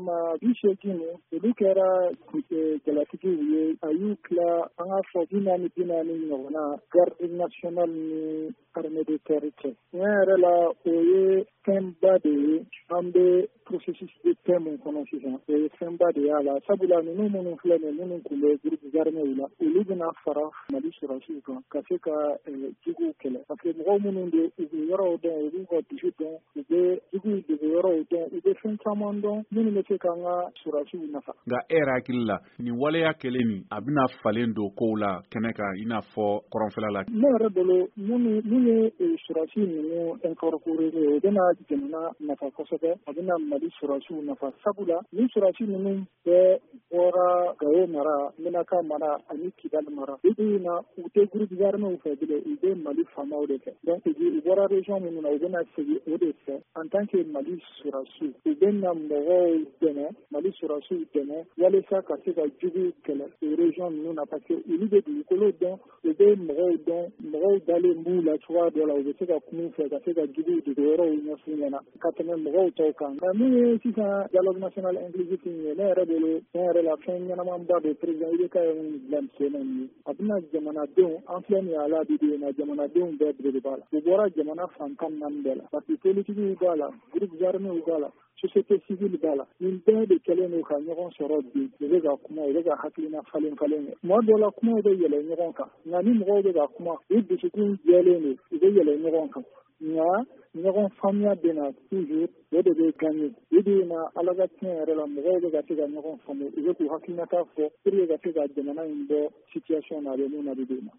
maa bi seegin olu kɛra jalatigiw ye a y'u tila an k'a fɔ 40 ɲɔgɔn na garde nationale ni armée de terre cɛ. Tiɲɛ yɛrɛ la o ye fɛnba de ye an bɛ processus de paix mun kɔnɔ sisan o ye fɛnba de y'a la sabula ninnu minnu filɛ nin minnu tun bɛ groupe armés la olu bɛna fara Mali sɔrɔsiw kan ka se ka juguw kɛlɛ parce que mɔgɔw minnu bɛ u bɛ yɔrɔw dɔn u b'u ka dusu dɔn u bɛ juguw de bɛ yɔrɔw dɔn u bɛ fɛn caman dɔn minnu bɛ se k'an ka sɔrɔsiw nafa. Nka e yɛrɛ hakili la nin waleya kelen nin a bɛna falen don kow la kɛnɛ kan i n'a fɔ kɔrɔnfɛla la. Ne yɛrɛ bolo mun ye sɔrɔsi ninnu incorporé o bɛna jamana nafa kosɛbɛ a bɛna Mali sɔrɔsiw nafa sabula ni sɔrɔsi ninnu bɛɛ bɔra Gawo mara Menaka mara ani Kidali mara u na u tɛ groupe armés fɛ bilen u bɛ Mali faamaw de fɛ donc u bɔra région minnu na u bɛna segin o de fɛ en tant que Mali sɔrɔsiw u bɛna mɔgɔw dɛmɛ Mali sɔrɔsiw dɛmɛ walasa ka se ka juguw kɛlɛ o région ninnu na parce que olu bɛ dugukolo dɔn u bɛ mɔgɔw dɔn mɔgɔw dalen b'u la cogoya dɔ la u bɛ se ka kuma fɛ ka se ka juguw dogo yɔrɔw ɲɛf'u ɲɛna ka tɛmɛ mɔgɔw tɔw kan nka min ye sisan dialogue national inclusif ye ne yɛrɛ bolo ne yɛrɛ la fɛn ɲɛnamaba de président IBK ye mun bila sen na nin ye a bɛna jamanadenw an filɛ nin ye a la bi de na jamanadenw bɛɛ bolo de b'a la u bɔra jamana fan 14 bɛɛ la parti politiques b'a la groupe armés b'a la société civile b'a la nin bɛɛ de kɛlen don ka ɲɔgɔn sɔrɔ bi u bɛ ka kuma u bɛ ka hakilina falen kɛ tuma dɔ la kumaw bɛ yɛlɛ ɲɔgɔn kan nka ni mɔgɔw bɛ ka kuma u dusukun jɛlen don u bɛ yɛlɛ ɲɔgɔn kan nka ɲɔgɔn faamuya bɛ na toujours o de bɛ gagner o de na Ala ka tiɲɛ yɛrɛ la mɔgɔw bɛ ka se ka ɲɔgɔn faamu u bɛ k'u hakilinata fɔ pour que ka se ka jamana in bɔ situation na a bɛ mun na bi